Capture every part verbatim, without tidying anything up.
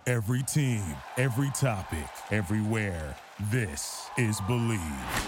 Every team, every topic, everywhere. This is Believe.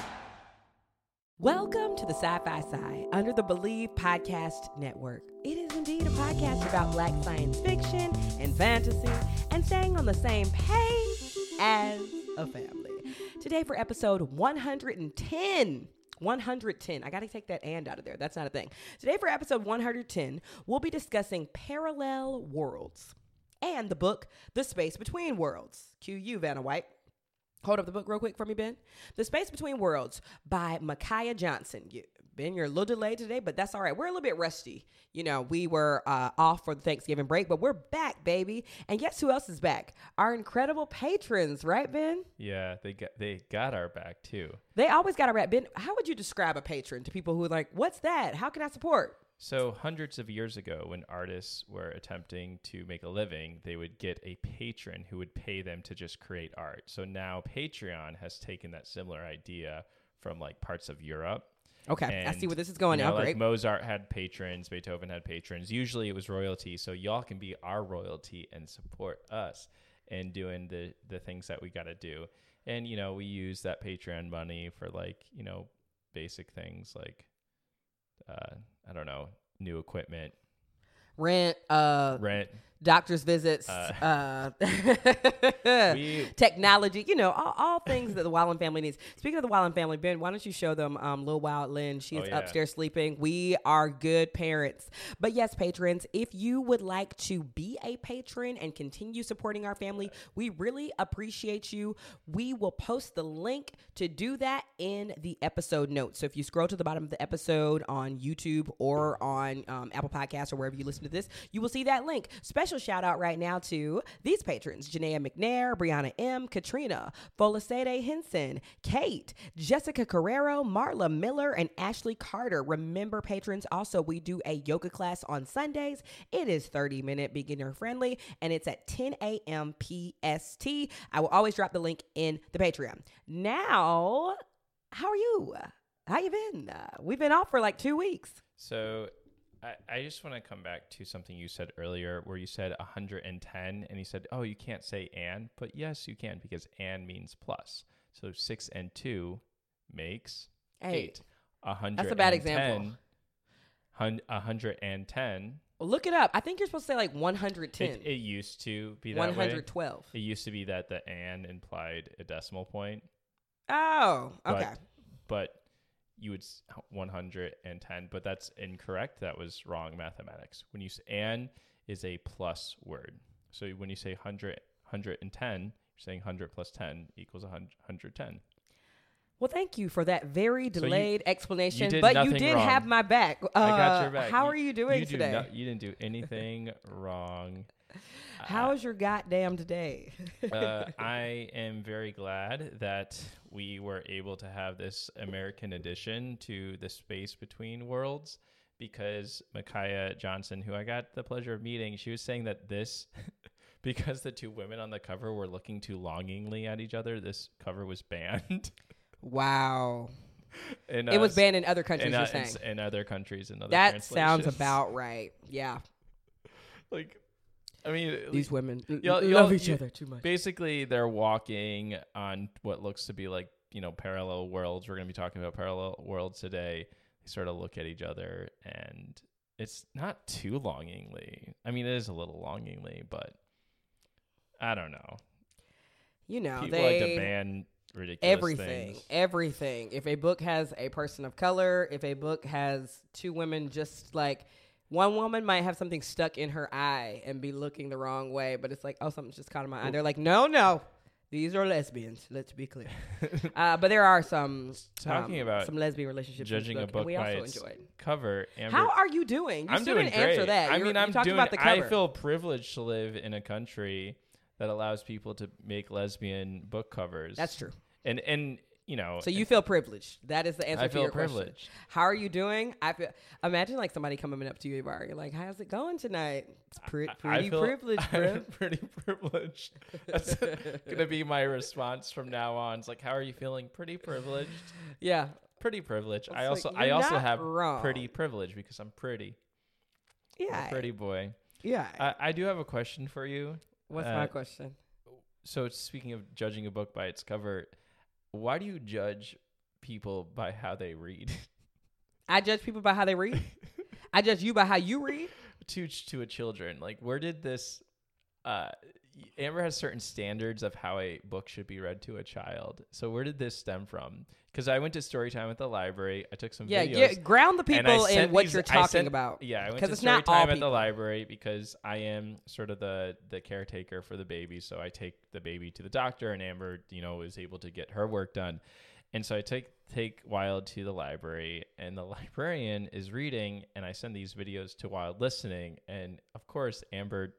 Welcome to the Sci-Fi Side under the Believe Podcast Network. It is indeed a podcast about Black science fiction and fantasy and staying on the same page as a family. Today for episode one hundred ten. one hundred ten. I got to take that and out of there. That's not a thing. Today for episode one hundred ten, we'll be discussing parallel worlds and the book, The Space Between Worlds. Cue you, Vanna White. Hold up the book real quick for me, Ben. The Space Between Worlds by Micaiah Johnson. You, Ben, you're a little delayed today, but that's all right. We're a little bit rusty. You know, we were uh, off for the Thanksgiving break, but we're back, baby. And guess who else is back? Our incredible patrons, right, Ben? Yeah, they got they got our back too. They always got our back. Ben, how would you describe a patron to people who are like, what's that? How can I support? So hundreds of years ago, when artists were attempting to make a living, they would get a patron who would pay them to just create art. So now Patreon has taken that similar idea from like parts of Europe. Okay, and, I see where this is going you know, now. like Great. Mozart had patrons, Beethoven had patrons. Usually it was royalty, so y'all can be our royalty and support us in doing the, the things that we got to do. And, you know, we use that Patreon money for like, you know, basic things like, uh, I don't know, new equipment, Rent, uh, rent, doctor's visits, Uh, uh, we- technology, you know, all, all things that the Wallen family needs. Speaking of the Wallen family, Ben, why don't you show them um, Lil Wild Lynn? She is Oh, yeah. upstairs sleeping. We are good parents. But yes, patrons, if you would like to be a patron and continue supporting our family, we really appreciate you. We will post the link to do that in the episode notes. So if you scroll to the bottom of the episode on YouTube or on um, Apple Podcasts or wherever you listen to this, you will see that link. Special shout out right now to these patrons: Janaea McNair, Brianna M, Katrina, Folasade Henson, Kate, Jessica Carrero, Marla Miller, and Ashley Carter. Remember, patrons, also we do a yoga class on Sundays. It is thirty minute beginner friendly and it's at ten a.m. P S T. I will always drop the link in the Patreon. Now, how are you? How you been? Uh, we've been off for like two weeks. So I, I just want to come back to something you said earlier where you said one hundred ten and you said, oh, you can't say and, but yes, you can because and means plus. So six and two makes Eight. eight. one hundred That's a bad example. one hundred ten. Look it up. I think you're supposed to say like one hundred ten. It, it used to be that one way. hundred twelve. It used to be that the and implied a decimal point. Oh, okay. But, but you would s- one hundred ten, but that's incorrect. That was wrong mathematics. When you say and is a plus word. So when you say one hundred, one hundred ten, you're saying one hundred plus ten equals one hundred ten. Well, thank you for that very So you- delayed explanation, you did but you nothing did wrong. have my back. Uh, I got your back. How You- are you doing you do today? no- you didn't do anything wrong. How's your goddamn day? uh, I am very glad that we were able to have this American edition to The Space Between Worlds because Micaiah Johnson, who I got the pleasure of meeting, she was saying that this, because the two women on the cover were looking too longingly at each other, this cover was banned. Wow. in, It was uh, banned in other countries, in, you're uh, saying. in, in other countries and other That sounds translations. about right. Yeah. Like, I mean, These women l- Y'all- love y'all- each you- other too much. basically they're walking on what looks to be like, you know, parallel worlds. We're going to be talking about parallel worlds today. They sort of look at each other and it's not too longingly. I mean, it is a little longingly, but I don't know. You know, People they... like to ban ridiculous Everything, things. everything. If a book has a person of color, if a book has two women, just like one woman might have something stuck in her eye and be looking the wrong way, but it's like, oh, something's just caught in my eye. They're like, no, no, these are lesbians. Let's be clear. uh, but there are some Talking um, about some lesbian relationships. Judging in a this book and we by also its enjoyed. cover. Amber, How are you doing? You I'm still doing didn't great. answer that. I You mean, were- I'm you talked doing. about the cover. I feel privileged to live in a country that allows people to make lesbian book covers. That's true. And and you know. So you feel privileged. That is the answer I to feel your question. privileged. How are you doing? I feel. Imagine like somebody coming up to you at a bar. You're like, "How's it going tonight?" It's pre- I- I pretty feel- privileged, bro. I'm pretty privileged. That's gonna be my response from now on. It's like, how are you feeling? Pretty privileged. Yeah. Pretty privileged. I It's also like, I you're also not have wrong. pretty privilege because I'm pretty. I'm Yeah. a pretty boy. Yeah. I, I do have a question for you. What's Uh, my question? So speaking of judging a book by its cover, why do you judge people by how they read? I judge people by how they read. I judge you by how you read. to to a children, like where did this? Uh, Amber has certain standards of how a book should be read to a child. So where did this stem from? Because I went to story time at the library. I took some Yeah, videos. yeah. Ground the and I people in sent what these- you're I talking sent- about. Yeah, I went 'Cause to it's story not all time at the people. library because I am sort of the the caretaker for the baby. So I take the baby to the doctor, and Amber, you know, is able to get her work done. And so I take take Wild to the library, and the librarian is reading, and I send these videos to Wild listening, and of course Amber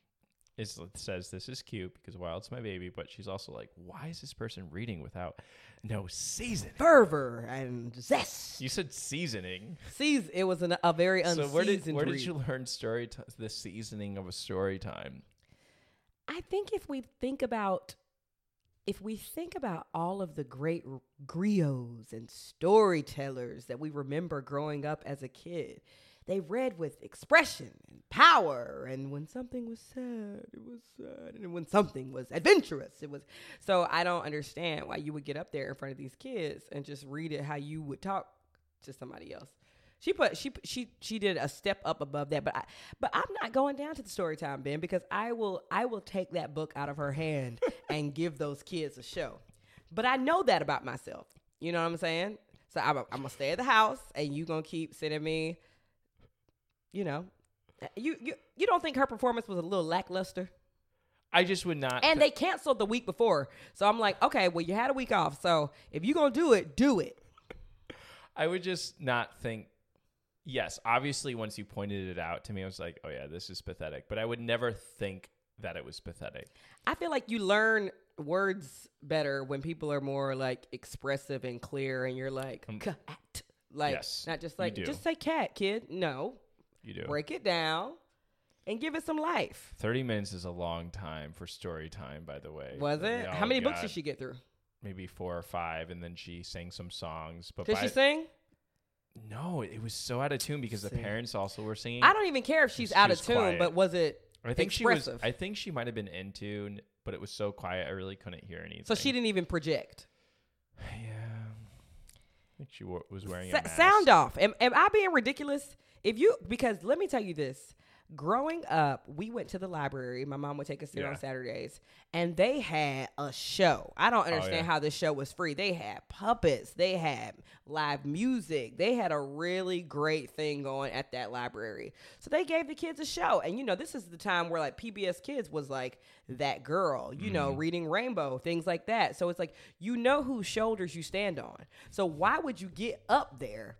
is says this is cute because Wild's my baby, but she's also like, why is this person reading without no seasoning? Fervor and zest. You said seasoning. Seas. It was an, a very So unseasoned where did where read. did you learn story t- the seasoning of a story time? I think if we think about if we think about all of the great r- griots and storytellers that we remember growing up as a kid, they read with expression and power. And when something was sad, it was sad. And when something was adventurous, it was. So I don't understand why you would get up there in front of these kids and just read it how you would talk to somebody else. She put she she she did a step up above that, but I but I'm not going down to the story time, Ben, because I will I will take that book out of her hand and give those kids a show. But I know that about myself. You know what I'm saying? So I'm, I'm gonna stay at the house, and you gonna keep sending me. You know, you you you don't think her performance was a little lackluster? I just would not. And they canceled the week before, so I'm like, okay, well you had a week off, so if you're gonna do it, do it. I would just not think. Yes, obviously, once you pointed it out to me, I was like, oh, yeah, this is pathetic. But I would never think that it was pathetic. I feel like you learn words better when people are more like expressive and clear, and you're like, Um, cat. Like, yes, not just you like, do. just say cat, kid. No. You do. Break it down and give it some life. thirty minutes is a long time for story time, by the way. Was it? We How all many books got did she get through? Maybe four or five, and then she sang some songs. But Did by, she sing? No, it was so out of tune because the Sing. parents also were singing. I don't even care if she's She out was of tune, quiet. but was it I think expressive? she was. I think she might have been in tune, but it was so quiet I really couldn't hear anything. So she didn't even project. Yeah, I think she wa- was wearing Sa- a mask. sound off. Am, am I being ridiculous? If you, because let me tell you this. Growing up, we went to the library. My mom would take us there Yeah. on Saturdays, and they had a show. I don't understand yeah. how this show was free. They had puppets. They had live music. They had a really great thing going at that library. So they gave the kids a show. And, you know, this is the time where, like, P B S Kids was, like, that girl, you know, reading Rainbow, things like that. So it's like, you know whose shoulders you stand on. So why would you get up there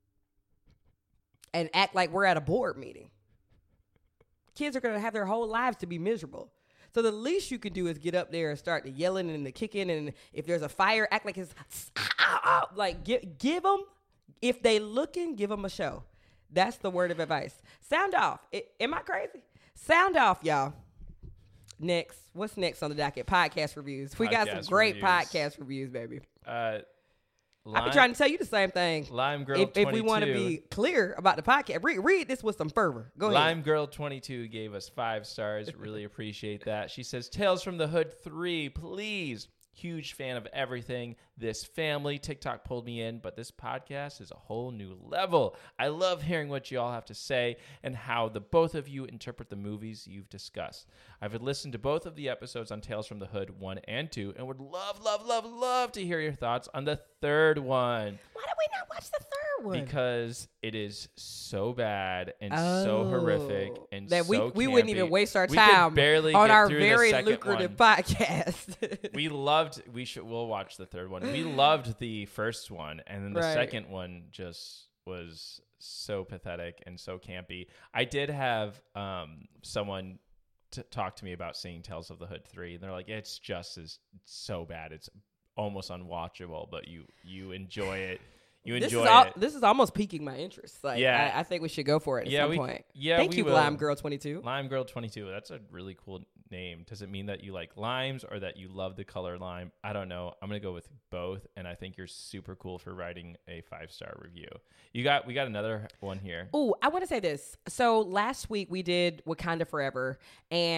and act like we're at a board meeting? Kids are going to have their whole lives to be miserable. So the least you can do is get up there and start yelling and the kicking. And if there's a fire, act like it's like give, give them, if they looking, give them a show. That's the word of advice. Sound off. It, am I crazy? Sound off, y'all. Next. What's next on the docket? Podcast reviews. We got some Podcast great reviews. podcast reviews, baby. Uh, I've Lime, been trying to tell you the same thing. Lime Girl If, if we want to twenty-two. be clear about the podcast, read, read this with some fervor. Go ahead. Lime Girl twenty-two gave us five stars. Really appreciate that. She says, Tales from the Hood three, please. Huge fan of everything. This family TikTok pulled me in, but this podcast is a whole new level. I love hearing what you all have to say and how the both of you interpret the movies you've discussed. I've listened to both of the episodes on Tales from the Hood one and two and would love, love, love, love to hear your thoughts on the third one. Why did we not watch the third one? Because it is so bad and so horrific and that we so we wouldn't campy. even waste our We could time barely on get our through the very second lucrative one. podcast. We loved. We should. We'll watch the third one. We loved the first one, and then the Right. second one just was so pathetic and so campy. I did have um, someone t- talk to me about seeing Tales of the Hood three, and they're like, "It's just as it's so bad. It's almost unwatchable, but you you enjoy it. You this enjoy is all, it." this is almost piquing my interest. Like, Yeah. I, I think we should go for it at Yeah, some we- point. yeah, Thank we you, will. Lime Girl twenty-two. Lime Girl twenty-two. That's a really cool name. Does it mean that you like limes or that you love the color lime? I don't know. I'm going to go with both. And I think you're super cool for writing a five-star review. You got, we got another one here. Oh, I want to say this. So last week we did Wakanda Forever, and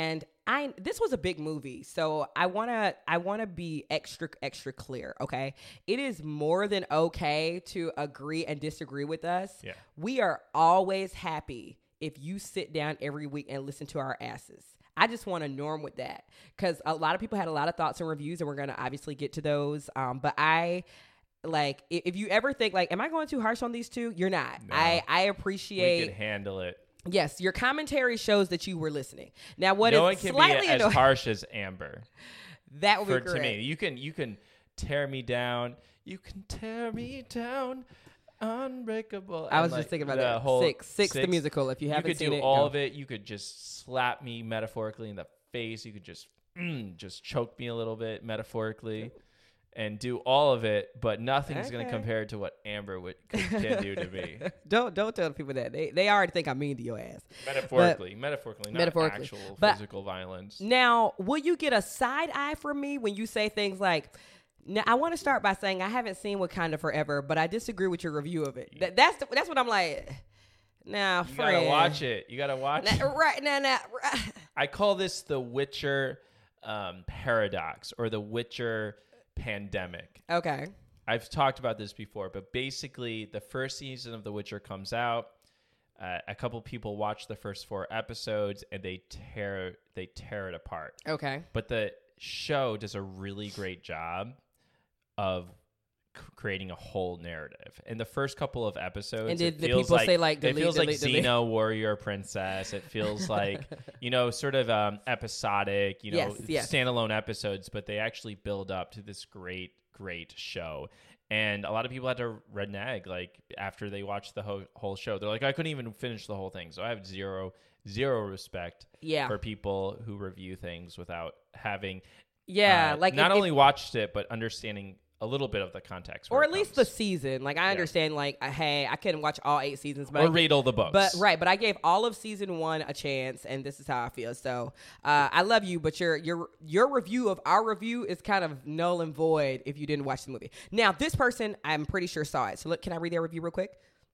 I this was a big movie, so I wanna I wanna be extra extra clear. Okay, it is more than okay to agree and disagree with us. Yeah. We are always happy if you sit down every week and listen to our asses. I just want to norm with that because a lot of people had a lot of thoughts and reviews, and we're gonna obviously get to those. Um, but I. Like, if you ever think, like, am I going too harsh on these two? You're not. No. I, I appreciate. We can handle it. Yes, your commentary shows that you were listening. Now, what no is one can slightly be as annoying, harsh as Amber. that would For, be correct. to me, you can you can tear me down. You can tear me down, unbreakable. I And, was like, just thinking about the that. Whole Six, six, the musical. If you You haven't could seen do it, all go. of it. You could just slap me metaphorically in the face. You could just mm, just choke me a little bit metaphorically. And do all of it, but nothing's going to Okay. compare to what Amber would, can do to me. don't don't tell people that they they already think I'm mean to your ass. Metaphorically, but, metaphorically, not metaphorically. actual But physical violence. Now, will you get a side eye from me when you say things like? Now, I want to start by saying I haven't seen Wakanda Forever, but I disagree with your review of it. That, that's the, that's what I'm like. Now, You friend, gotta watch it. You gotta watch it. Now, right now, now. Right. I call this the Witcher um, paradox or the Witcher pandemic. Okay. I've talked about this before, but basically the first season of The Witcher comes out. Uh, a couple people watch the first four episodes and they tear they tear it apart. Okay. But the show does a really great job of c- creating a whole narrative. In the first couple of episodes, And did it the feels people like, say, like, it delete, feels delete, like delete? Xena Warrior Princess. It feels like, you know, sort of um, episodic, you know, Yes, yes. standalone episodes, but they actually build up to this great, great show. And a lot of people had to renege, like, after they watched the whole, whole show. They're like, I couldn't even finish the whole thing. So I have zero, zero respect Yeah. for people who review things without having Yeah, uh, like not if- only if- watched it, but understanding a little bit of the context. or where at it least the comes. season. Like I understand, like uh, hey, I couldn't watch all eight seasons, but Or I read all the books. But right, but I gave all of season one a chance, and this is how I feel. So uh, I love you, but your your your review of our review is kind of null and void if you didn't watch the movie. Now, this person, I'm pretty sure saw it. So look, can I read their review real quick?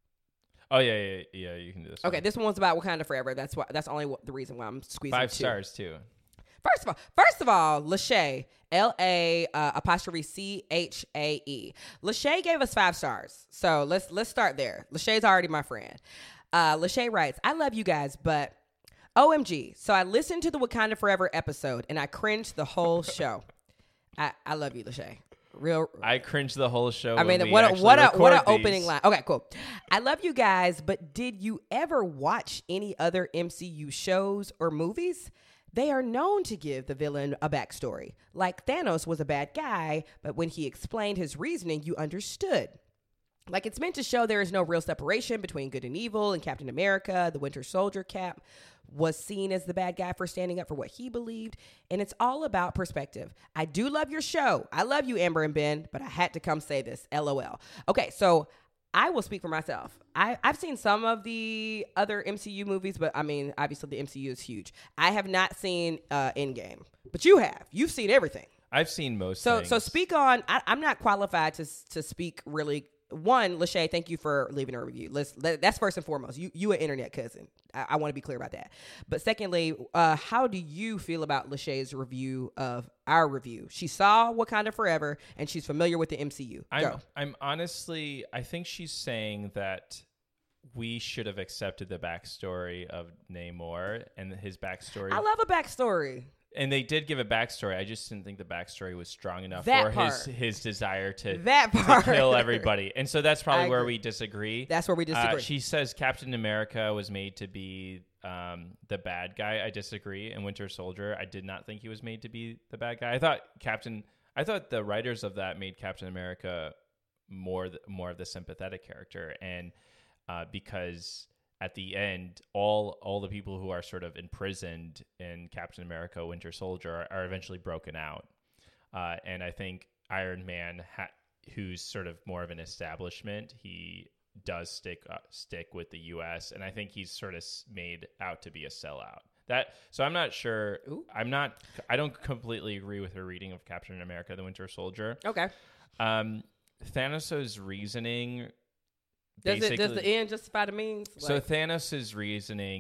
Oh, yeah, yeah, yeah, you can do this. Okay, one. this one's about Wakanda Forever. That's why. That's only the reason why I'm squeezing Five two. stars, too. First of all, first of all, Lachey, L A uh, apostrophe C H A E. Lachey gave us five stars. So let's let's start there. Lachey's already my friend. Uh, Lachey writes, I love you guys, but O M G. So I listened to the Wakanda Forever episode and I cringed the whole show. I, I love you, Lachey. Real. I cringed the whole show. I mean, when we what a, actually what a what a record opening these. line. Okay, cool. I love you guys, but did you ever watch any other M C U shows or movies? They are known to give the villain a backstory. Like Thanos was a bad guy, but when he explained his reasoning, you understood. Like it's meant to show there is no real separation between good and evil, and Captain America, the Winter Soldier Cap, was seen as the bad guy for standing up for what he believed, and it's all about perspective. I do love your show. I love you, Amber and Ben, but I had to come say this. LOL. Okay, so I will speak for myself. I, I've seen some of the other M C U movies, but I mean, obviously the M C U is huge. I have not seen uh, Endgame, but you have. You've seen everything. I've seen most So things. so speak on. I, I'm not qualified to to speak really. One, Lachey, thank you for leaving a review. Let's that, that's first and foremost. You you an internet cousin. I, I want to be clear about that. But secondly, uh, how do you feel about Lachey's review of our review? She saw Wakanda Forever and she's familiar with the M C U. I'm, Go. I'm honestly, I think she's saying that we should have accepted the backstory of Namor and his backstory. I love a backstory. And they did give a backstory. I just didn't think the backstory was strong enough That for part. his his desire to, That to part. kill everybody. And so that's probably I where agree. we disagree. That's where we disagree. Uh, she says Captain America was made to be um, the bad guy. I disagree. And Winter Soldier, I did not think he was made to be the bad guy. I thought Captain. I thought the writers of that made Captain America more th- more of the sympathetic character, and uh, because at the end, all all the people who are sort of imprisoned in Captain America, Winter Soldier, are, are eventually broken out. Uh, and I think Iron Man, ha- who's sort of more of an establishment, he does stick uh, stick with the U S, and I think he's sort of made out to be a sellout. That so I'm not sure. Ooh. I'm not. I don't completely agree with her reading of Captain America: The Winter Soldier. Okay. Um, Thanos' reasoning. Does it does basically- the end justify the means? so Like, Thanos' reasoning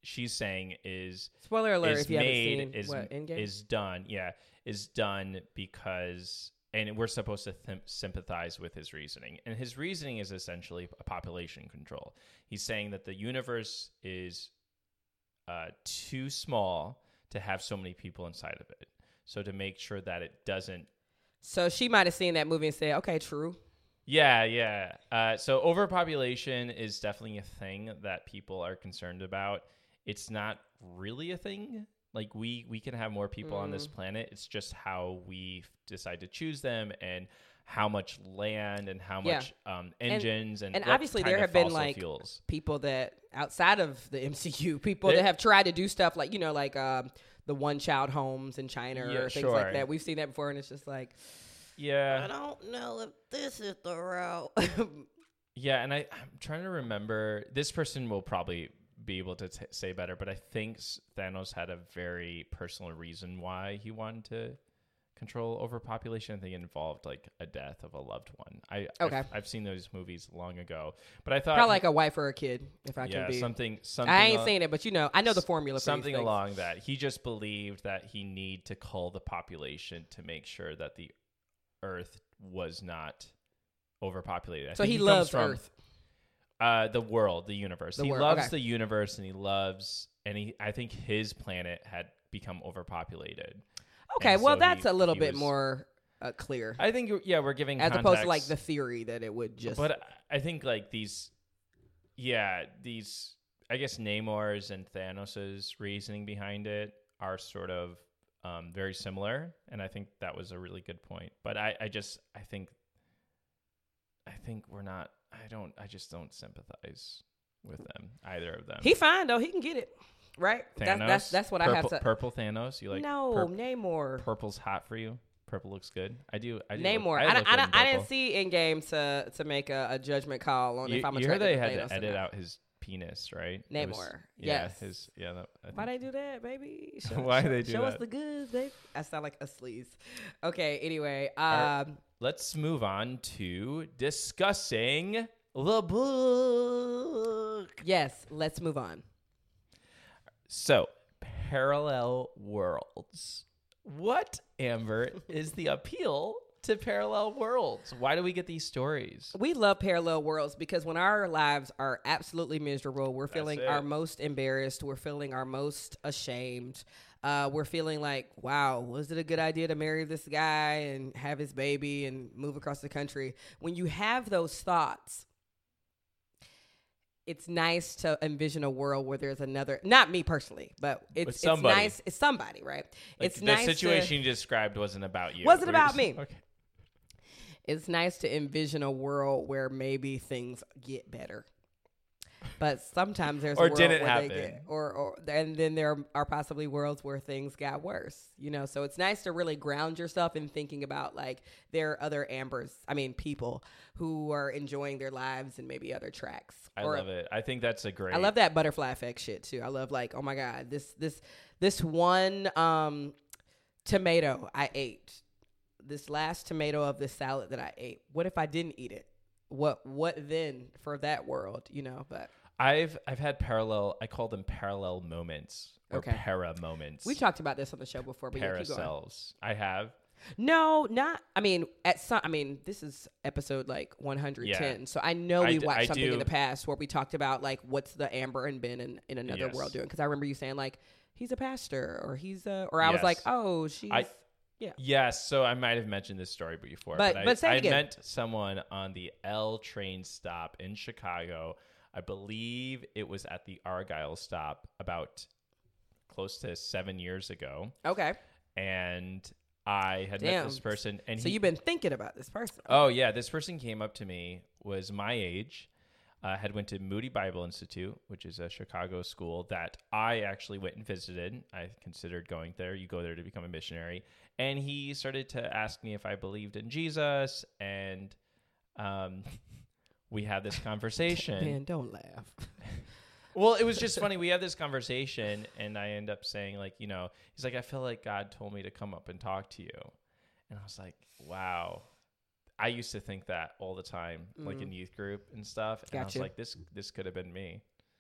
she's saying is spoiler alert is if you made, haven't seen is, what Endgame is done. Yeah, is done because, and we're supposed to th- sympathize with his reasoning. And his reasoning is essentially a population control. He's saying that the universe is uh, too small to have so many people inside of it. So to make sure that it doesn't. So she might have seen that movie and said, okay, true. Yeah, yeah. Uh, so overpopulation is definitely a thing that people are concerned about. It's not really a thing. Like we, we can have more people mm. on this planet. It's just how we decide to choose them and how much land and how much yeah. um, engines and, and, and obviously there have been like fuels. people that outside of the M C U, people they, that have tried to do stuff like, you know, like um, the one child homes in China yeah, or things sure. like that. We've seen that before and it's just like, yeah, I don't know if this is the route. yeah. And I, I'm trying to remember, this person will probably be able to t- say better, but I think Thanos had a very personal reason why he wanted to control overpopulation. I think it involved like a death of a loved one. I okay. I've, I've seen those movies long ago, but I thought probably like a wife or a kid, if I yeah, can be something. Something. I ain't al- seen it, but you know, I know the formula. For something these along that. He just believed that he need to cull the population to make sure that the Earth was not overpopulated. I so think he, he loves from, Earth. Uh, the world, the universe. The he world. loves Okay. the universe, and he loves, and he. I think his planet had become overpopulated. Okay, and well, so that's he, a little he bit was, more uh, clear. I think, yeah, we're giving as context, opposed to like the theory that it would just. But I think like these, yeah, these. I guess Namor's and Thanos's reasoning behind it are sort of um, very similar, and I think that was a really good point. But I, I just, I think, I think we're not. I don't. I just don't sympathize with them, either of them. He fine though. He can get it right. Thanos, that's, that's that's what purple, I have to. Purple Thanos. You like? No, pur- Namor. Purple's hot for you. Purple looks good. I do. I do Namor. Look, I, I, I, look I, good don't- in I didn't purple. see in game to to make a, a judgment call on You, if I'm you heard attracted they had to Thanos to or edit not. out his penis, right? It Namor. was- yeah, yes. his. Yeah. That, I Why think- they do that, baby? Show, Why show, they do show us that? the goods, baby. I sound like a sleaze. Okay. Anyway, Our- um, let's move on to discussing the book. yes. Let's move on. So, parallel worlds. What, Amber, is the appeal to parallel worlds? Why do we get these stories? We love parallel worlds because when our lives are absolutely miserable, we're That's feeling it. our most embarrassed. We're feeling our most ashamed. Uh, we're feeling like, wow, was it a good idea to marry this guy and have his baby and move across the country? When you have those thoughts, it's nice to envision a world where there's another, not me personally, but it's, it's somebody. nice. It's somebody, right? Like it's the nice situation to, you described wasn't about you. Wasn't We're about just- me. Okay. It's nice to envision a world where maybe things get better. But sometimes there's Or a world didn't where happen. they get, or, or and then there are possibly worlds where things got worse, you know. So it's nice to really ground yourself in thinking about like there are other Ambers, I mean people who are enjoying their lives and maybe other tracks. I or, love it. I think that's a great. I love that butterfly effect shit too. I love like, oh my god, this this this one um, tomato I ate, this last tomato of this salad that I ate. What if I didn't eat it? What what then for that world, you know? But I've I've had parallel. I call them parallel moments or Okay. para moments. we talked about this on the show before. But yeah, keep going. Paracels. I have. No, not. I mean, at some. I mean, this is episode like one hundred ten. Yeah. So I know I we d- watched I something do- in the past where we talked about like what's the Amber and Ben in, in another Yes. world doing. Because I remember you saying like he's a pastor or he's a, or I was like, Yes. oh, she's. I- yeah. Yes, so I might have mentioned this story before, But- but, but I, say it I again. meant someone on the L train stop in Chicago. I believe it was at the Argyle stop about close to seven years ago, Okay. and I had Damn. met this person, and So he, you've been thinking about this person. oh yeah, this person came up to me, was my age, uh, had went to Moody Bible Institute, which is a Chicago school that I actually went and visited. I considered going there. You go there to become a missionary. And he started to ask me if I believed in Jesus, and um, we had this conversation. Man, don't laugh. Well, it was just funny. We had this conversation, and I end up saying, like, you know, he's like, I feel like God told me to come up and talk to you. And I was like, wow. I used to think that all the time, like Mm. in youth group and stuff. And I was Gotcha. like, this this could have been me.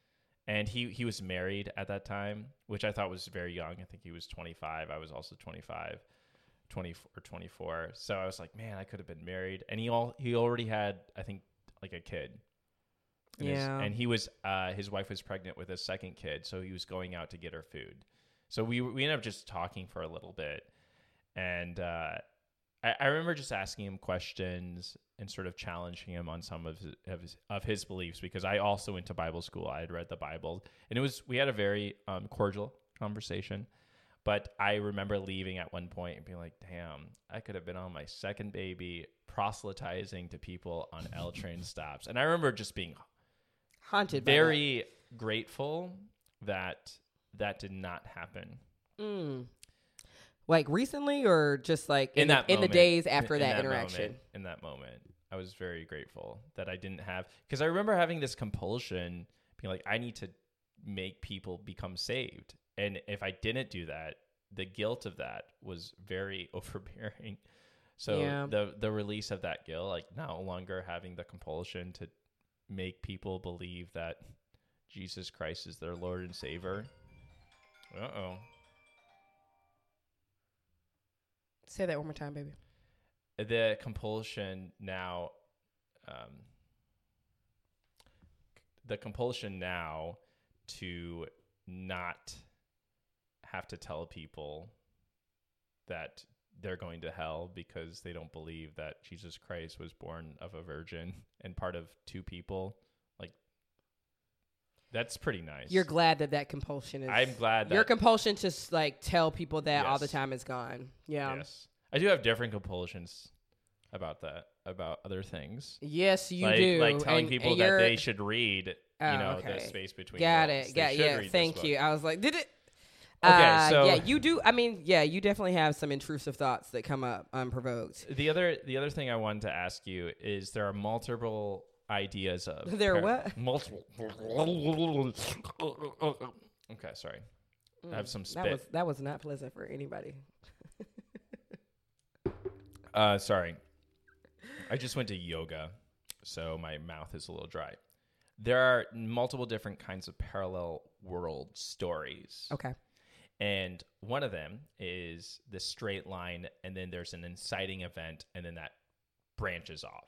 And he, he was married at that time, which I thought was very young. I think he was twenty-five. I was also twenty-five, twenty or twenty-four. So I was like, man, I could have been married. And he all he already had, I think, like a kid. And Yeah. His, and he was, uh, his wife was pregnant with a second kid. So he was going out to get her food. So we, we ended up just talking for a little bit. And, uh, I, I remember just asking him questions and sort of challenging him on some of his, of his of his beliefs, because I also went to Bible school. I had read the Bible, and it was we had a very um, cordial conversation. But I remember leaving at one point and being like, "Damn, I could have been on my second baby proselytizing to people on L train stops." And I remember just being Haunted by very grateful that that did not happen. that. Mm. Like recently, or just like in, in the, that in the moment, days after in, that, in that interaction? moment, in that moment, I was very grateful that I didn't have, because I remember having this compulsion, being like, I need to make people become saved, and if I didn't do that, the guilt of that was very overbearing. So Yeah. the the release of that guilt, like no longer having the compulsion to make people believe that Jesus Christ is their Lord and Savior. Uh oh. Say that one more time, baby. The compulsion now, um, the compulsion now to not have to tell people that they're going to hell because they don't believe that Jesus Christ was born of a virgin and part of two people. Like, that's pretty nice. You're glad that that compulsion is. I'm glad that your compulsion to like tell people that Yes. all the time is gone. Yeah. Yes. I do have different compulsions about that, about other things. Yes, you like, do. Like telling And- people and that you're- they should read, you Oh, know, okay. the Space Between Got Worlds. it. They Got should yeah. read this Thank book. you. I was like, did it? Okay, Uh, so- yeah, you do. I mean, yeah, you definitely have some intrusive thoughts that come up unprovoked. The other, the other thing I wanted to ask you is there are multiple ideas of There are what? multiple. Okay, sorry. I have some That spit. was that was not pleasant for anybody. Uh, sorry. I just went to yoga, so my mouth is a little dry. There are multiple different kinds of parallel world stories. Okay. And one of them is the straight line, and then there's an inciting event, and then that branches off.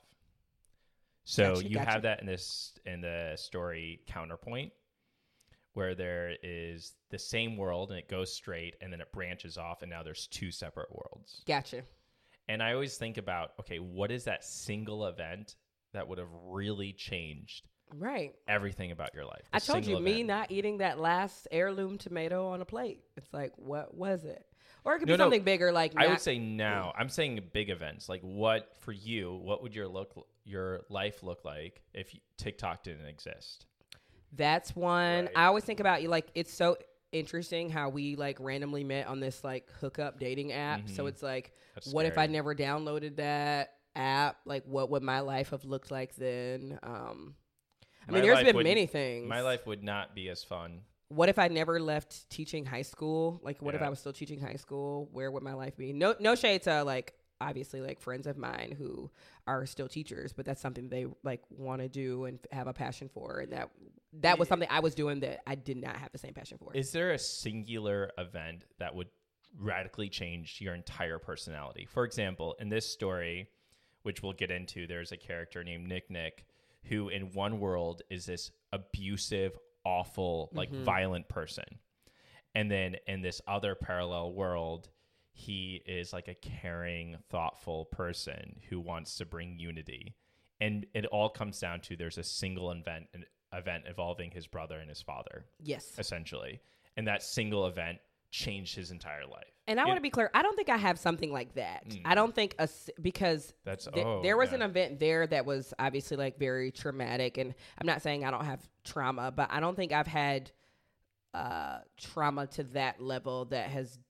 So Gotcha, you gotcha. have that in this in the story Counterpoint, where there is the same world, and it goes straight, and then it branches off, and now there's two separate worlds. Gotcha. And I always think about, okay, what is that single event that would have really changed Right. everything about your life? I The told you, single me event. not eating that last heirloom tomato on a plate. It's like, what was it? Or it could No, be no, something bigger, like I not- would say now. I'm saying big events. Like, what for you? What would your look your life look like if you, TikTok didn't exist? That's one. Right. I always think about you. Like, it's so interesting how we like randomly met on this like hookup dating app. So Mhm. it's like, That's what if I scary. never downloaded that app? Like, what would my life have looked like then? Um, I My mean, there's life been wouldn't- many things. My life would not be as fun. What if I never left teaching high school? Like, what if Yeah. I was still teaching high school? Where would my life be? No, no shade to like obviously like friends of mine who are still teachers, but that's something they like want to do and have a passion for, and that that was Yeah. something I was doing that I did not have the same passion for. Is there a singular event that would radically change your entire personality? For example, in this story, which we'll get into, there's a character named Nick Nick who in one world is this abusive, awful, like Mhm. violent person. And then in this other parallel world, he is like a caring, thoughtful person who wants to bring unity. And it all comes down to there's a single event, an event involving his brother and his father, Yes. essentially. And that single event changed his entire life. And I It- want to be clear. I don't think I have something like that. Mm. I don't think a s- because That's th- oh, there was yeah. an event there that was obviously like very traumatic, and I'm not saying I don't have trauma, but I don't think I've had uh, trauma to that level that has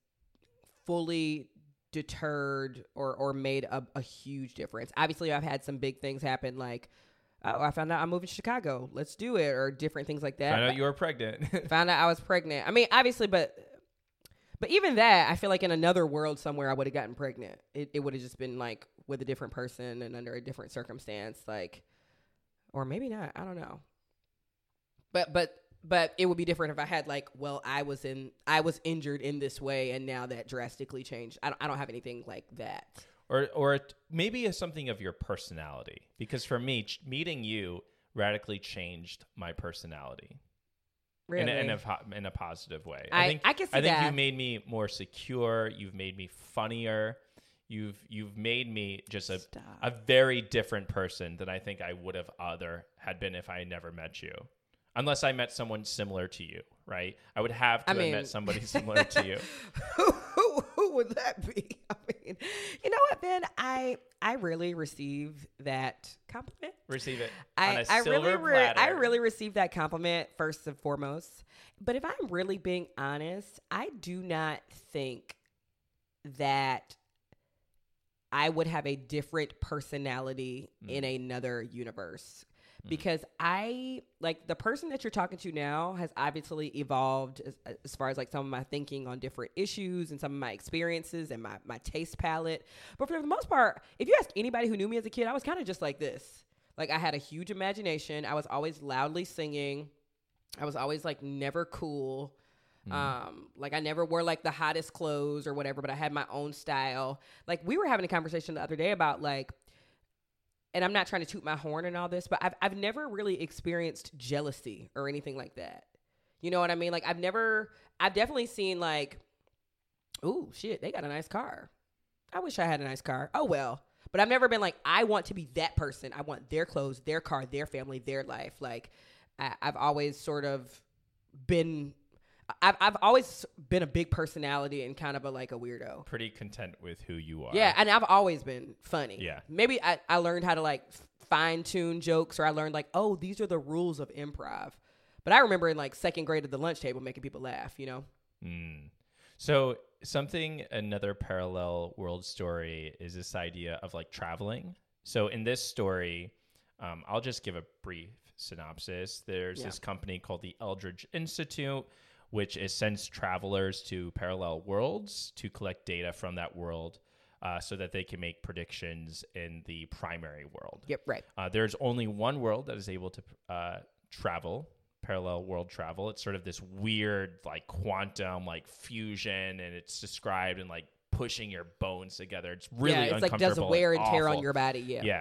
fully deterred or or made a, a huge difference. Obviously, I've had some big things happen, like oh, I found out I'm moving to Chicago. Let's do it, or different things like that. I know But- you were pregnant. found out I was pregnant. I mean, obviously, but but even that, I feel like in another world somewhere, I would have gotten pregnant. It it would have just been like with a different person and under a different circumstance, like, or maybe not. I don't know. But but But it would be different if I had like, well, I was in, I was injured in this way, and now that drastically changed. I don't, I don't have anything like that. Or, or it, maybe it's something of your personality. Because for me, ch- meeting you radically changed my personality. Really? In, a, in, a, po- in a positive way. I, I think I can see I think that. you made me more secure. You've made me funnier. You've you've made me just a Stop. a very different person than I think I would have other had been if I had never met you. Unless I met someone similar to you, right? I would have to I have mean- met somebody similar to you. who, who, who would that be? I mean, you know what, Ben? I I really receive that compliment. Receive it I, on a I silver really, re- platter. I really received that compliment first and foremost. But if I'm really being honest, I do not think that I would have a different personality mm. in another universe. Mm. Because I, like, the person that you're talking to now has obviously evolved as, as far as, like, some of my thinking on different issues and some of my experiences and my, my taste palette. But for the most part, if you ask anybody who knew me as a kid, I was kind of just like this. Like, I had a huge imagination. I was always loudly singing. I was always, like, never cool. Mm. Um, like, I never wore, like, the hottest clothes or whatever, but I had my own style. Like, we were having a conversation the other day about, like, and I'm not trying to toot my horn and all this, but I've I've never really experienced jealousy or anything like that. You know what I mean? Like, I've never, I've definitely seen, like, ooh, shit, they got a nice car. I wish I had a nice car. Oh, well. But I've never been like, I want to be that person. I want their clothes, their car, their family, their life. Like, I, I've always sort of been, I've I've always been a big personality and kind of a like a weirdo. Pretty content with who you are. Yeah, and I've always been funny. Yeah. Maybe I, I learned how to like fine tune jokes, or I learned like, oh, these are the rules of improv. But I remember in like second grade at the lunch table making people laugh, you know? Mm. So something, another parallel world story is this idea of like traveling. So in this story, um, I'll just give a brief synopsis. There's yeah. this company called the Eldridge Institute, which is sends travelers to parallel worlds to collect data from that world uh, so that they can make predictions in the primary world. Yep, right. Uh, there's only one world that is able to uh, travel, parallel world travel. It's sort of this weird, like, quantum, like, fusion, and it's described in, like, pushing your bones together. It's really yeah, it's uncomfortable. like does wear and, and tear awful. on your body. Yeah. Yeah.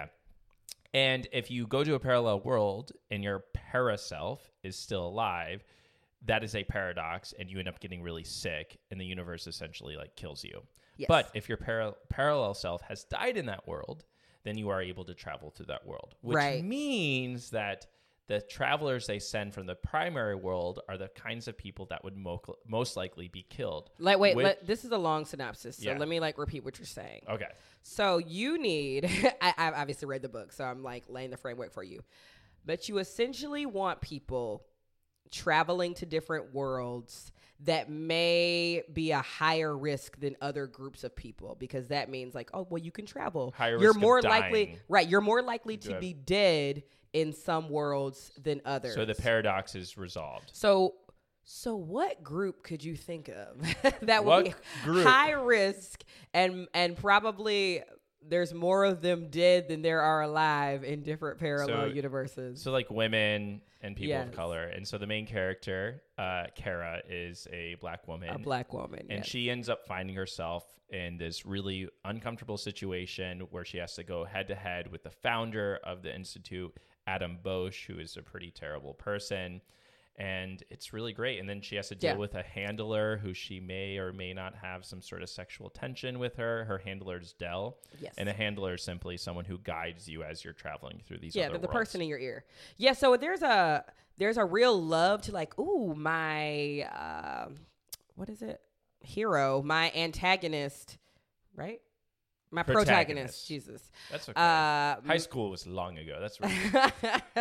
And if you go to a parallel world and your paraself is still alive, that is a paradox, and you end up getting really sick, and the universe essentially like kills you. Yes. But if your para- parallel self has died in that world, then you are able to travel to that world, which right. means that the travelers they send from the primary world are the kinds of people that would mo- most likely be killed. Like, wait, which, let, this is a long synopsis, so yeah. let me like repeat what you're saying. Okay. So you need, I, I've obviously read the book, so I'm like laying the framework for you, but you essentially want people traveling to different worlds that may be a higher risk than other groups of people, because that means like, oh, well, you can travel. Higher you're risk more of likely, dying. right? You're more likely to Good. be dead in some worlds than others. So the paradox is resolved. So, so what group could you think of that would What be group? high risk and and probably there's more of them dead than there are alive in different parallel So- universes? So like women and people Yes. of color. And so the main character, uh, Kara, is a black woman. A black woman, And yes. she ends up finding herself in this really uncomfortable situation where she has to go head to head with the founder of the Institute, Adam Bosch, who is a pretty terrible person. And it's really great. And then she has to deal Yeah. with a handler who she may or may not have some sort of sexual tension with her. Her handler is Dell. Yes. And a handler is simply someone who guides you as you're traveling through these yeah, other the, the worlds. person in your ear. Yeah, so there's a there's a real love to like, ooh, my uh, what is it? Hero, my antagonist, right? My protagonist. Protagonist. Jesus. That's okay. Uh, High school was long ago. That's right.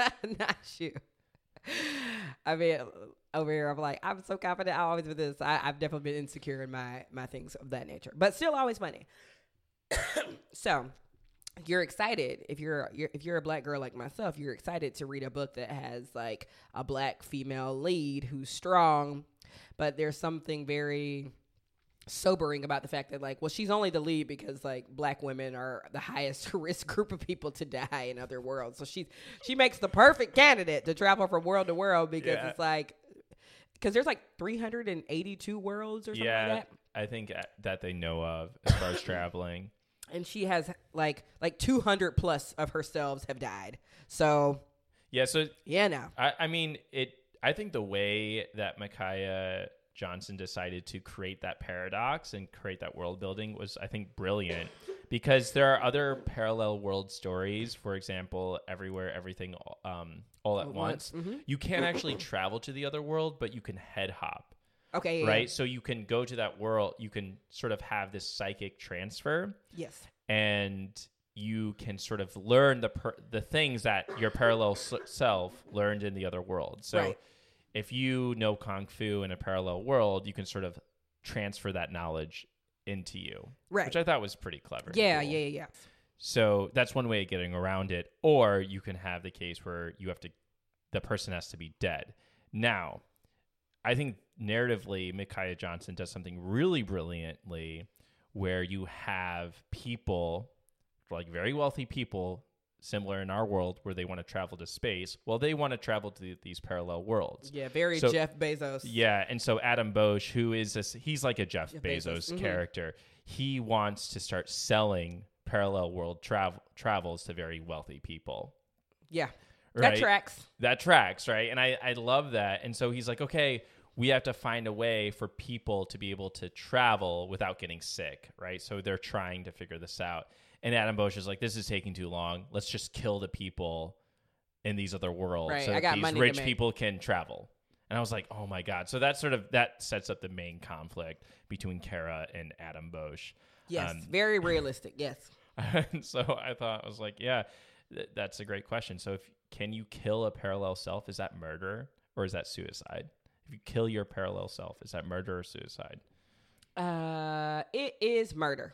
Not you. I mean, over here, I'm like, I'm so confident. I always do this. I, I've definitely been insecure in my my things of that nature, but still always funny. So, you're excited if you're, you're if you're a black girl like myself. You're excited to read a book that has like a black female lead who's strong, but there's something very sobering about the fact that like, well, she's only the lead because like black women are the highest risk group of people to die in other worlds. So she she makes the perfect candidate to travel from world to world because Yeah. it's like because there's like three hundred eighty-two worlds or something yeah, like that. I think uh, that they know of as far as traveling. And she has like like two hundred plus of her selves have died. So Yeah, so yeah, no. I, I mean, it. I think the way that Micaiah Johnson decided to create that paradox and create that world building was, I think, brilliant, because there are other parallel world stories. For example, Everywhere, Everything, um, All at All at Once. once, mhm. You can't actually travel to the other world, but you can head hop. Okay. Yeah, Right? So you can go to that world. You can sort of have this psychic transfer, Yes. and you can sort of learn the per- the things that your parallel s- self learned in the other world. So Right. if you know Kung Fu in a parallel world, you can sort of transfer that knowledge into you, Right. which I thought was pretty clever. and Yeah, cool. yeah, yeah, yeah. So that's one way of getting around it. Or you can have the case where you have to, the person has to be dead. Now, I think narratively, Micaiah Johnson does something really brilliantly where you have people, like very wealthy people, similar in our world, where they want to travel to space. Well, they want to travel to these parallel worlds. Yeah, very So- Jeff Bezos. Yeah, and so Adam Bosch, who is a, he's like a Jeff, Jeff Bezos, Bezos, mhm. character, he wants to start selling parallel world travel travels to very wealthy people. Yeah. Right? That tracks. That tracks, right? And I, I love that. And so he's like, okay, we have to find a way for people to be able to travel without getting sick, right? So they're trying to figure this out. And Adam Bosch is like, this is taking too long. Let's just kill the people in these other worlds Right, so I that got these money to rich make. people can travel. And I was like, oh my God. So that sort of, that sets up the main conflict between Kara and Adam Bosch. Yes. Um, very realistic. Yes. And so I thought, I was like, yeah, th- that's a great question. So if, can you kill a parallel self? Is that murder or is that suicide? If you kill your parallel self, is that murder or suicide? Uh, it is murder.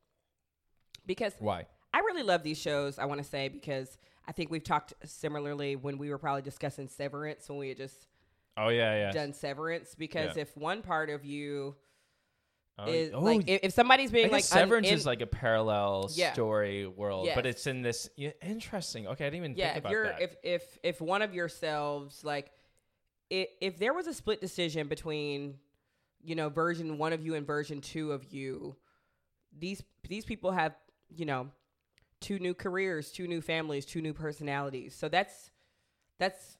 Because Why? I really love these shows, I want to say, because I think we've talked similarly when we were probably discussing Severance, when we had just Oh, yeah, yeah. done Severance. Because Yeah. if one part of you Oh, is oh, like, if, if somebody's I being guess like, Severance un- is like a parallel Yeah. story world, but Yes. it's in this. Yeah, interesting. Okay, I didn't even yeah, think if about you're, that. if, if, if one of yourselves, like, if, if there was a split decision between, you know, version one of you and version two of you, these, these people have, you know, two new careers, two new families, two new personalities. So that's that's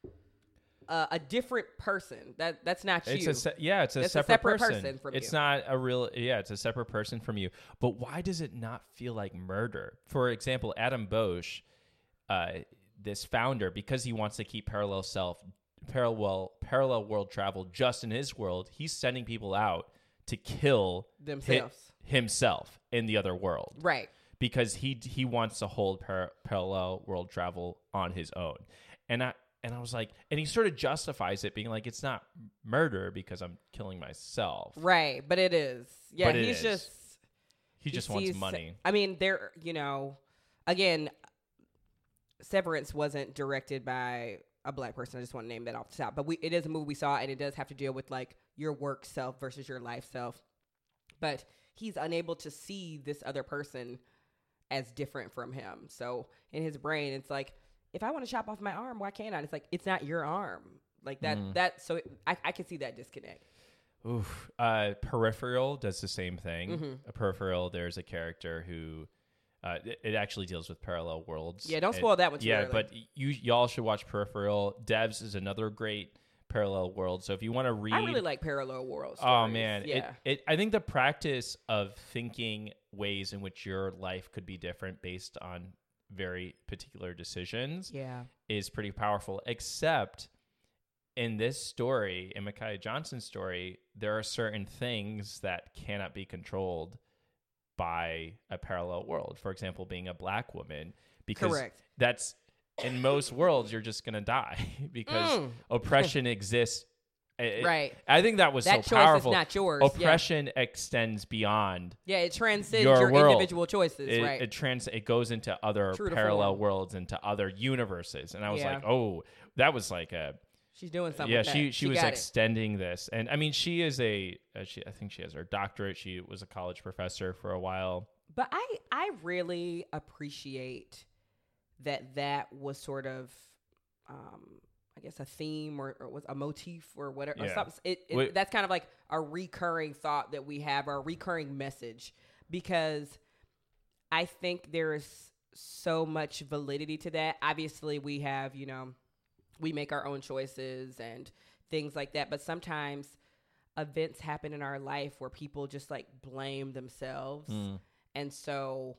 uh, a different person. That that's not It's you. a se- yeah, it's a It's a separate, separate person. person from it's you. not a real yeah, it's a separate person from you. But why does it not feel like murder? For example, Adam Bosch, uh, this founder, because he wants to keep parallel self parallel parallel world travel just in his world, he's sending people out to kill hi- Themselves. himself in the other world. Right. Because he he wants to hold par- parallel world travel on his own, and I and I was like, and he sort of justifies it, being like, it's not murder because I'm killing myself. Right. But it is. Yeah. But it he's is. just. He just wants sees- money. I mean, there. You know, again, Severance wasn't directed by a black person. I just want to name that off the top. But we, it is a movie we saw, and it does have to deal with like your work self versus your life self. But he's unable to see this other person as different from him. So in his brain, it's like, if I want to chop off my arm, why can't I? It's like, it's not your arm. Like that, Mm. that, so it, I, I can see that disconnect. Oof. Uh, Peripheral does the same thing. Mhm. A Peripheral, there's a character who, uh, it, it actually deals with parallel worlds. Yeah, don't It- spoil that one too Yeah, early. but you y'all should watch Peripheral. Devs is another great parallel world. So if you want to read, I really like parallel worlds. oh man, Yeah. it, it I think the practice of thinking ways in which your life could be different based on very particular decisions yeah. is pretty powerful. Except in this story, in Micaiah Johnson's story, there are certain things that cannot be controlled by a parallel world. For example, being a black woman, because Correct. that's in most worlds you're just gonna die because Mm. oppression exists. It- Right. I think that was That so choice powerful. is not yours. Yeah. Oppression extends beyond Yeah, it transcends your your, world. individual choices, it. right? It trans. It goes into other True to parallel form. worlds, into other universes, and I was Yeah. like, oh, that was like a She's doing something. yeah. with She that. she was got it. extending this, and I mean, she is a uh, she. I think she has her doctorate. She was a college professor for a while. But I I really appreciate that that was sort of um, I guess a theme or, or was a motif or whatever. Or Yeah. something. It, it, Wait. that's kind of like a recurring thought that we have, or a recurring message, because I think there is so much validity to that. Obviously, we have, you know, we make our own choices and things like that. But sometimes events happen in our life where people just like blame themselves. Mm. And so,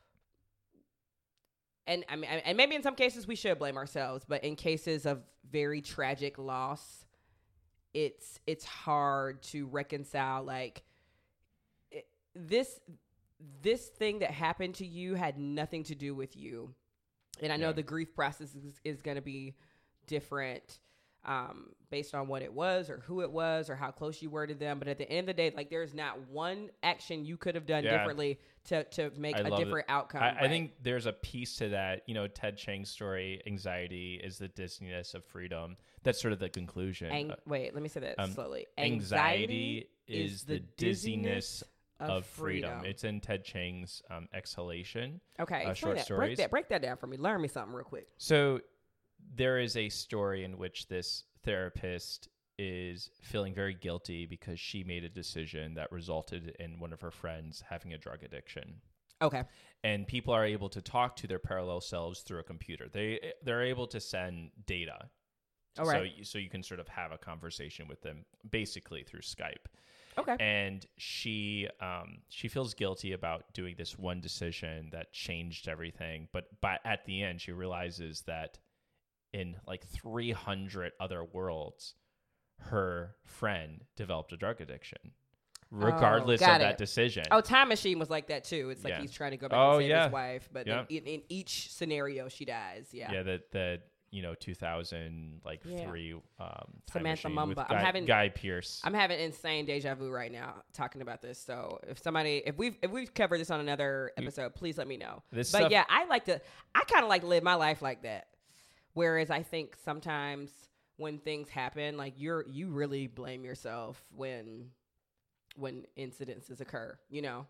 and I mean, and maybe in some cases we should blame ourselves, but in cases of very tragic loss, it's, it's hard to reconcile. Like it, this, this thing that happened to you had nothing to do with you. And I know Yeah. the grief process is, is going to be different um, based on what it was or who it was or how close you were to them. But at the end of the day, like there's not one action you could have done Yeah. differently to, to make I a love different it. outcome. I, I right? think there's a piece to that. You know, Ted Chiang's story, anxiety is the dizziness of freedom. That's sort of the conclusion. Ang- Uh, wait, let me say that um, slowly. anxiety is the dizziness of, of freedom. freedom. It's in Ted Chiang's um, Exhalation. Okay, uh, explain short that. stories. Break that, break that down for me. Learn me something real quick. So there is a story in which this therapist is feeling very guilty because she made a decision that resulted in one of her friends having a drug addiction. Okay. And people are able to talk to their parallel selves through a computer. They they're able to send data. All so right. you- so you can sort of have a conversation with them basically through Skype. Okay. And she um, she feels guilty about doing this one decision that changed everything. But by at the end, she realizes that in like three hundred other worlds, her friend developed a drug addiction, regardless of got that it. decision. Oh, Time Machine was like that too. It's like Yeah. he's trying to go back Oh, and save yeah. his wife, but Yeah. then in, in each scenario she dies. Yeah. Yeah, the the you know two thousand like Yeah. three um, Time Samantha Machine with Mumba. I'm Guy, having- Guy Pearce. I'm having insane deja vu right now talking about this. So if somebody, if we've if we've covered this on another episode, please let me know. This but stuff- yeah, I like to. I kind of like live my life like that. Whereas I think sometimes when things happen, like you're you really blame yourself when when incidences occur. You know,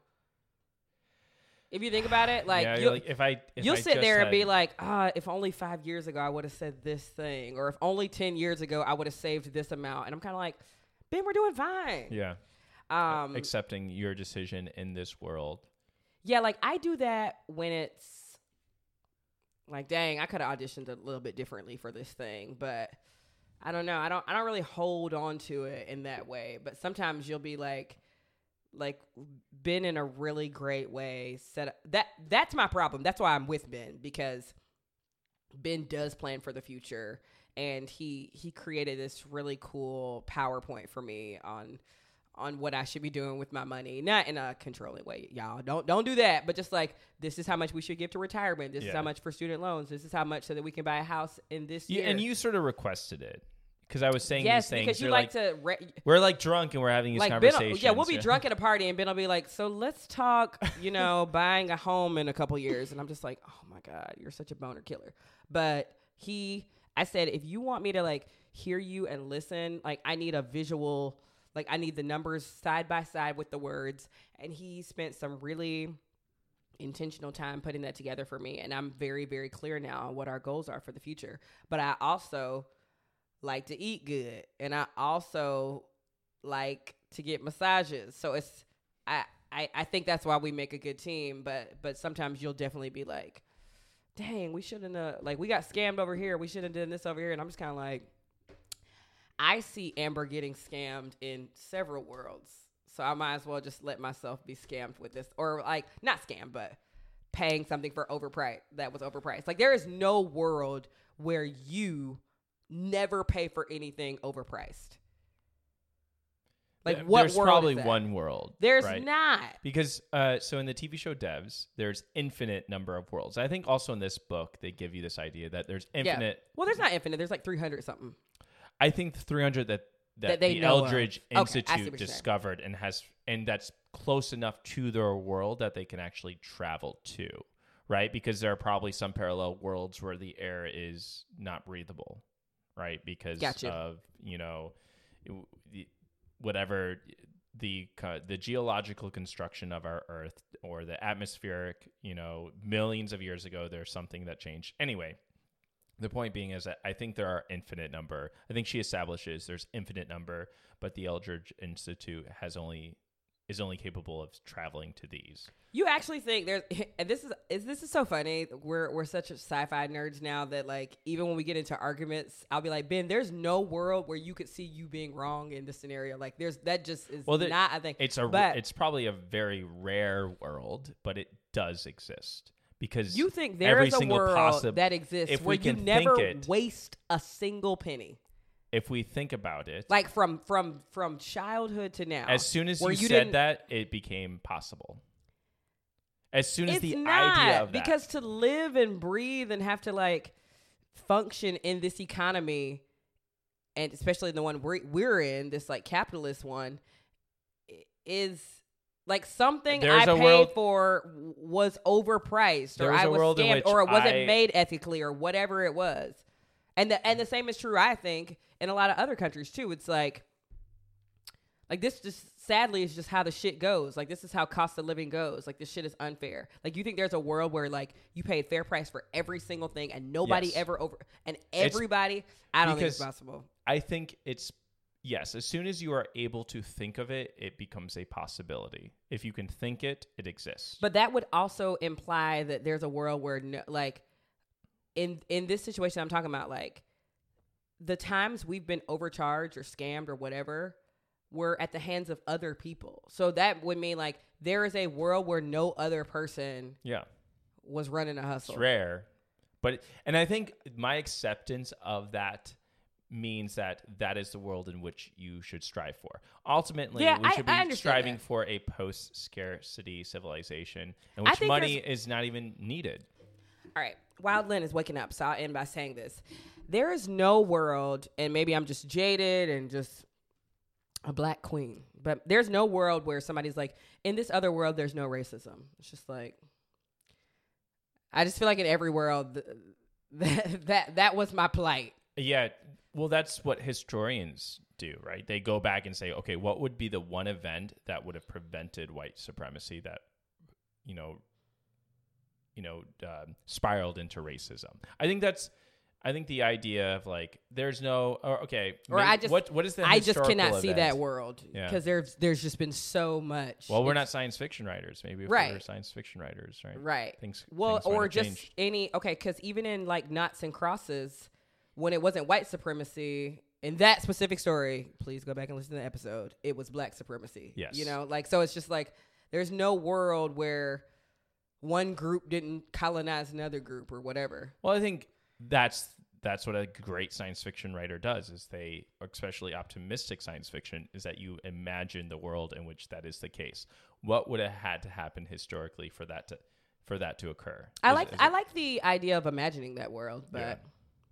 if you think about it, like yeah, you, you're like if I if you'll I sit just there and be had- like, ah, if only five years ago I would have said this thing, or if only ten years ago I would have saved this amount. And I'm kind of like, Ben, we're doing fine. yeah, Um, accepting your decision in this world. yeah, like I do that when it's like, dang, I could have auditioned a little bit differently for this thing, but I don't know. I don't. I don't really hold on to it in that way. But sometimes you'll be like, like Ben in a really great way set up. That that's my problem. That's why I'm with Ben, because Ben does plan for the future, and he he created this really cool PowerPoint for me on on what I should be doing with my money. Not in a controlling way, y'all. Don't don't do that. But just like, this is how much we should give to retirement. This is Yeah. how much for student loans. This is how much so that we can buy a house in this Yeah, year. and you sort of requested it because I was saying yes, these things. because you They're like, to. Re- we're like drunk and we're having these like Ben, conversations. yeah, we'll be drunk at a party, and Ben will be like, "So let's talk, you know, buying a home in a couple years." And I'm just like, "Oh my god, you're such a boner killer." But he, I said, if you want me to like hear you and listen, like I need a visual, like I need the numbers side by side with the words. And he spent some really intentional time putting that together for me, and I'm very, very clear now on what our goals are for the future. But I also like to eat good, and I also like to get massages. So it's I, I I think that's why we make a good team. But but sometimes you'll definitely be like, dang, we shouldn't uh like we got scammed over here. We should have done this over here. And I'm just kind of like, I see Amber getting scammed in several worlds. So I might as well just let myself be scammed with this, or like not scammed, but paying something for overpriced that was overpriced. Like there is no world where you never pay for anything overpriced. Like There- what There's world probably is that? one world. There's right? not. Because uh, so in the T V show Devs, there's infinite number of worlds. I think also in this book they give you this idea that there's infinite. Yeah. Well, there's not infinite. There's like three hundred something. I think the three hundred that that, That they the know of. Eldridge Okay, I see Institute what you're saying. discovered and has and that's close enough to their world that they can actually travel to, right? Because there are probably some parallel worlds where the air is not breathable, right? Because Gotcha. of, you know, the- whatever the uh, the geological construction of our Earth or the atmospheric, you know, millions of years ago, there's something that changed. Anyway, The point being is that I think there are infinite number. I think she establishes there's infinite number, but the Eldridge Institute has only is only capable of traveling to these. You actually think there's, and this is, is this is so funny. We're we're such sci-fi nerds now that like even when we get into arguments, I'll be like, Ben, there's no world where you could see you being wrong in this scenario. Like there's that just is well, the, not. I think it's a but it's probably a very rare world, but it does exist because you think every there's a single world possi- that exists if where we you can never think it, waste a single penny. If we think about it, Like from from from childhood to now. as soon as you, you said didn't- that, it became possible. As soon as it's the not, idea of that, because to live and breathe and have to like function in this economy, and especially the one we're, we're in, this like capitalist one, i- is like something There's I a paid world- for w- was overpriced, or There was I a was world in scammed, which or it wasn't I- made ethically, or whatever it was. And the and the same is true, I think, in a lot of other countries too. It's like, like this just sadly is just how the shit goes. Like this is how cost of living goes. Like this shit is unfair. Like you think there's a world where like you paid fair price for every single thing and nobody Yes. ever over and It's- everybody. I don't think it's because possible. I think it's yes. As soon as you are able to think of it, it becomes a possibility. If you can think it, it exists. But that would also imply that there's a world where no, like in in this situation I'm talking about, like the times we've been overcharged or scammed or whatever were at the hands of other people. So that would mean like there is a world where no other person yeah, was running a hustle. it's rare, but and I think my acceptance of that means that that is the world in which you should strive for. Ultimately, Yeah, we I- should be I understand striving that. for a post-scarcity civilization in I which think money there's- is not even needed. All right. Wild Lynn is waking up, so I'll end by saying this. There is no world, and maybe I'm just jaded and just a black queen, but there's no world where somebody's like, in this other world, there's no racism. It's just like, I just feel like in every world, th- that that, that was my plight. Yeah, well, that's what historians do, right? They go back and say, okay, what would be the one event that would have prevented white supremacy that, you know, you know, um, spiraled into racism? I think that's, I think the idea of like, there's no, or okay, Or maybe- I just, what what is the I just historical cannot see event? that world Yeah. because there's there's just been so much. Well, we're It's- not science fiction writers. Maybe if Right. we were science fiction writers, right? Right. Things, Well, things might or have just changed. any, okay, because even in like Knots and Crosses, when it wasn't white supremacy, in that specific story, please go back and listen to the episode, it was black supremacy. Yes. You know, like, so it's just like, there's no world where one group didn't colonize another group or whatever. Well, I think that's that's what a great science fiction writer does, is they, especially optimistic science fiction, is that you imagine the world in which that is the case. What would have had to happen historically for that to for that to occur? I Is- like is I it- like the idea of imagining that world, but Yeah.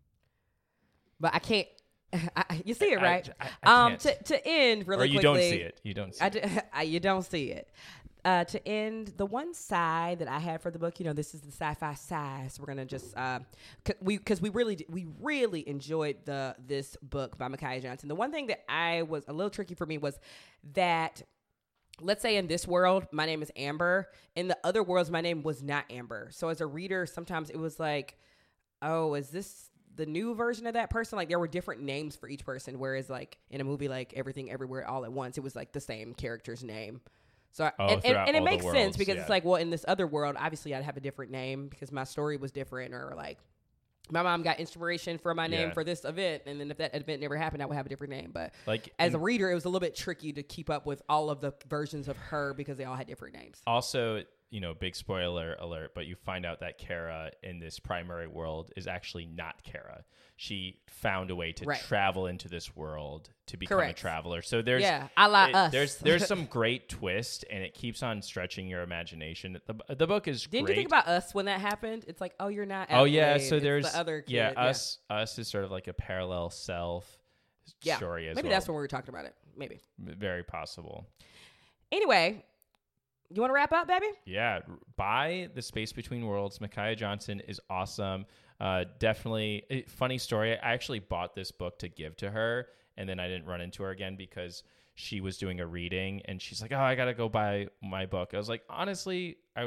but I can't. I, you see it, I- right? I- I um, can't. to to end really or you quickly. don't see it. You don't see I it. d- I- you don't see it. Uh, to end, the one side that I had for the book, you know, this is the sci-fi side, so we're gonna just uh, c- we because we really d- we really enjoyed the this book by Micaiah Johnson. The one thing that I was a little tricky for me was that, let's say in this world, my name is Amber. In the other worlds, my name was not Amber. So as a reader, sometimes it was like, oh, is this the new version of that person? Like there were different names for each person, whereas like in a movie like Everything Everywhere All at Once, it was like the same character's name. So I- Oh, and, and, throughout and it all the makes sense worlds, because yeah. it's like, well, in this other world, obviously I'd have a different name because my story was different, or like my mom got inspiration for my name Yeah. for this event, and then if that event never happened, I would have a different name. But Like as in- a reader, it was a little bit tricky to keep up with all of the versions of her because they all had different names. Also, you know, big spoiler alert, but you find out that Kara in this primary world is actually not Kara. She found a way to Right. travel into this world to become Correct. a traveler. So there's Yeah, a la it- us. There's there's some great twist, and it keeps on stretching your imagination. The the book is Didn't great. you think about Us when that happened? It's like, oh, you're not. oh yeah, Adelaide. so It's there's the other kid. yeah, us us is sort of like a parallel self Yeah. story as Maybe well. that's when we were talking about it. Maybe. Very possible. Anyway, you want to wrap up, baby? Yeah, buy The Space Between Worlds. Micaiah Johnson is awesome. Uh, definitely a funny story. I actually bought this book to give to her, and then I didn't run into her again because she was doing a reading, and she's like, "Oh, I gotta go buy my book." I was like, honestly, I w-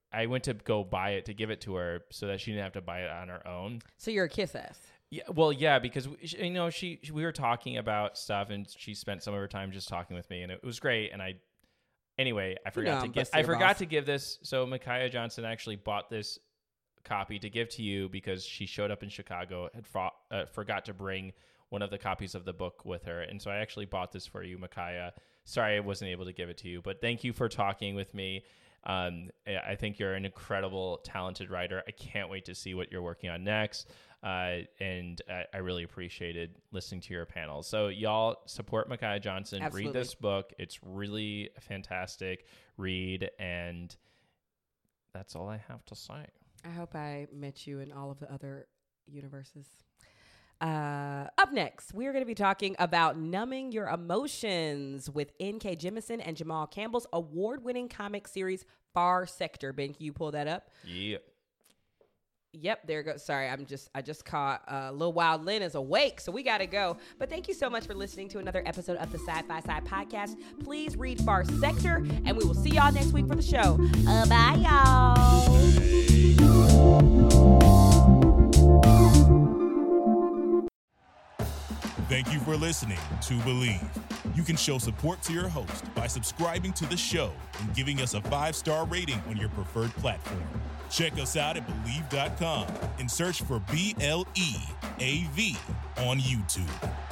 I went to go buy it to give it to her so that she didn't have to buy it on her own. So you're a kiss ass. Yeah, well, yeah, because you know she, she we were talking about stuff, and she spent some of her time just talking with me, and it was great. And I, anyway, I forgot You know, to I'm give. busting I your forgot balls. to give this. So Micaiah Johnson actually bought this copy to give to you because she showed up in Chicago, had fought, uh, forgot to bring one of the copies of the book with her, and so I actually bought this for you, Micaiah. Sorry, I wasn't able to give it to you, but thank you for talking with me. Um, I think you're an incredible, talented writer. I can't wait to see what you're working on next. Uh, and I, I really appreciated listening to your panel. So y'all support Micaiah Johnson. Absolutely. Read this book. It's really a fantastic read. And that's all I have to say. I hope I met you in all of the other universes. Uh, up next, we're going to be talking about Numbing Your Emotions with N K Jemisin and Jamal Campbell's award-winning comic series, Far Sector. Ben, can you pull that up? Yeah. Yep, there goes. Sorry, I'm just, I just caught uh, Lil Wild Lynn is awake, so we got to go. But thank you so much for listening to another episode of the Side by Side podcast. Please read Far Sector, and we will see y'all next week for the show. Uh, bye, y'all. Thank you for listening to Believe. You can show support to your host by subscribing to the show and giving us a five-star rating on your preferred platform. Check us out at Believe dot com and search for B L E A V on YouTube.